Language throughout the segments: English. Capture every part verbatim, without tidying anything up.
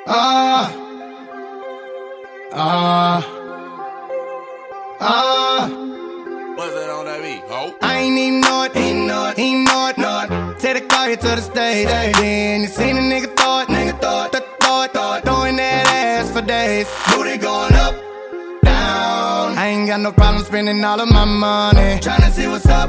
Ah, ah, ah. What's that on that beat, ho? I ain't even know it, ain't know it, ain't know it, know it. Take the car here to the stage, then you seen a nigga throw it, nigga throw it, throw it, throw it, throwing that ass for days. Booty going up, down. I ain't got no problem spending all of my money, tryna see what's up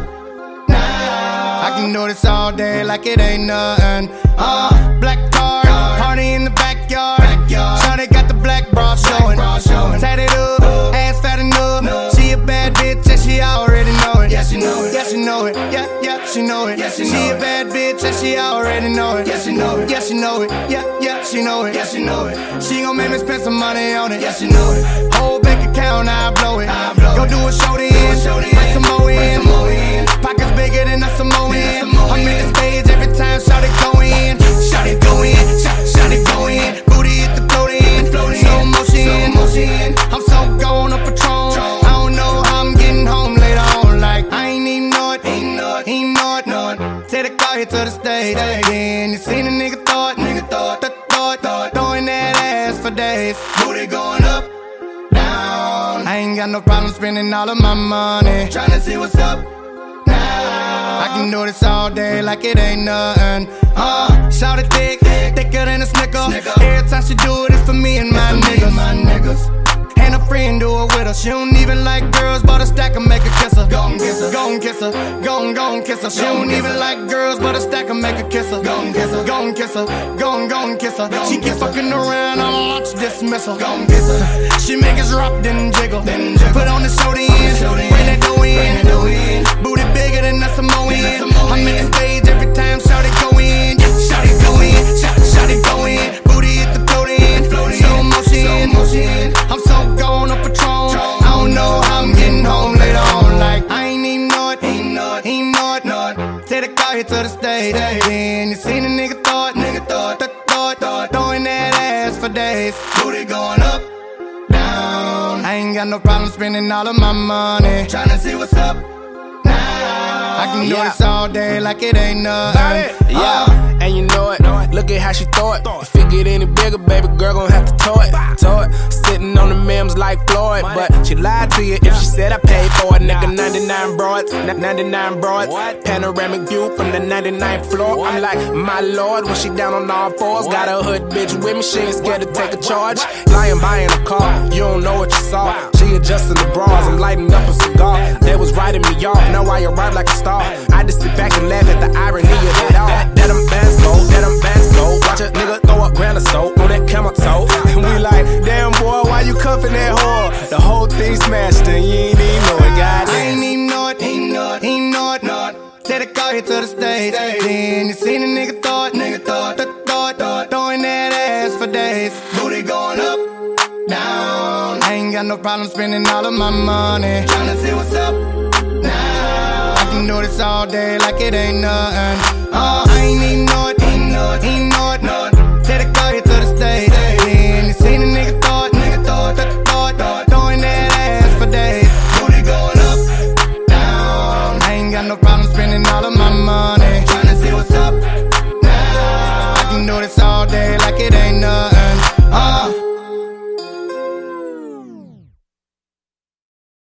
now. I can do this all day like it ain't nothing. Uh, black car, party in the backyard. Shawty got the black bra showing, tatted up, ass fat enough. She a bad bitch and she already know it. Yeah, she know it. Yeah, she know it. Yeah, yeah, she know it. Yeah, she, she a bad bitch and she already know it. Yeah, she know it. Yeah, she know it. Yeah, yeah, she know it. Yeah, she know it. She gon' make me spend some money on it. Yeah, she know it. Whole bank account, I blow it. I blow Go it. do a show then, bring some more in. Pockets bigger than a Samoan. I'm in the stage every time, shout it go in. Shout it go in. Shout it go in. Booty hit the float in. Slow motion. I'm so gone on Patron. I don't know how I'm getting home later on. Like I ain't even know it. Ain't know it. Ain't know it. Know it. Take the car here to the stage. Then you seen a nigga throw it. Nigga throw it. Throw it. Throw it. Throwing that ass for days. Booty going up, down. I ain't got no problem spending all of my money, tryna see what's up now. I can do this all day like it ain't nothing. Uh, shout it thick, thicker than a snicker. Every time she do it, it's for me and my niggas. My niggas. And a friend do it with her. She don't even like girls, but a stack and make her kiss her. Gon' kiss her, gon' kiss her, gon' gon' kiss her. She don't even like girls, but a stack and make her kiss her. Gon' kiss her, gon' kiss her, gon' gon' kiss her. She keep fucking around, I'ma launch dismissal. Gon' kiss her. She make us drop, then jiggle. Put on the show then, bring that dough in. Booty bigger than a Samoan. I'm in the stage every time, shout it go in. Shout it go in, shout it go in. Booty hit the float in, slow motion. I'm so gone on Patron. I don't know how I'm getting home later on. Like I ain't even know it, ain't know it, ain't know it, know it. Take the car here to the stage, then you seen a nigga throw it, nigga throw it, throw it, throw it, throwing that ass for days. Booty going up, down. I ain't got no problem spending all of my money, tryna see what's up now. I can do Yeah. this all day like it ain't nothing. Yeah, Uh, and you know it. Look at how she throw it. If it get any bigger, baby girl gon' have to tow it. Tow it. Sitting on the memes like Floyd, but she lied to you if she said I paid for it. Nigga, ninety-nine broads, ninety-nine broads. Panoramic view from the ninety-ninth floor. I'm like, my lord, when she down on all fours. Got a hood bitch with me, she ain't scared to take a charge. Lying by in a car, you don't know what you saw. She adjusting the bras, I'm lighting up a cigar. They was writing me off, now I arrive like a star. I just sit back and laugh at the irony of it all. That, that I'm fast go, that I'm fast go. Watch a nigga throw a grand of soap on that camel toe. And we like, damn boy, why you cuffing that whore? The whole thing smashed and you ain't even know it, goddamn. I ain't even know it, ain't know it, ain't know it, know it. Take the car here to the stage, then you seen a nigga throw it, nigga throw it, throw it, throw it, throwing that ass for days. Booty going up, down. I ain't got no problem spending all of my money, tryna see what's up now. I can do this all day like it ain't nothing. Uh, I ain't even know it, ain't know it, ain't know it, know it. Take the car here to the stage, then you seen a nigga throw it, nigga throw it, throw it, throw it, throwing that ass for days. Booty going up, down. I ain't got no problem spending all of my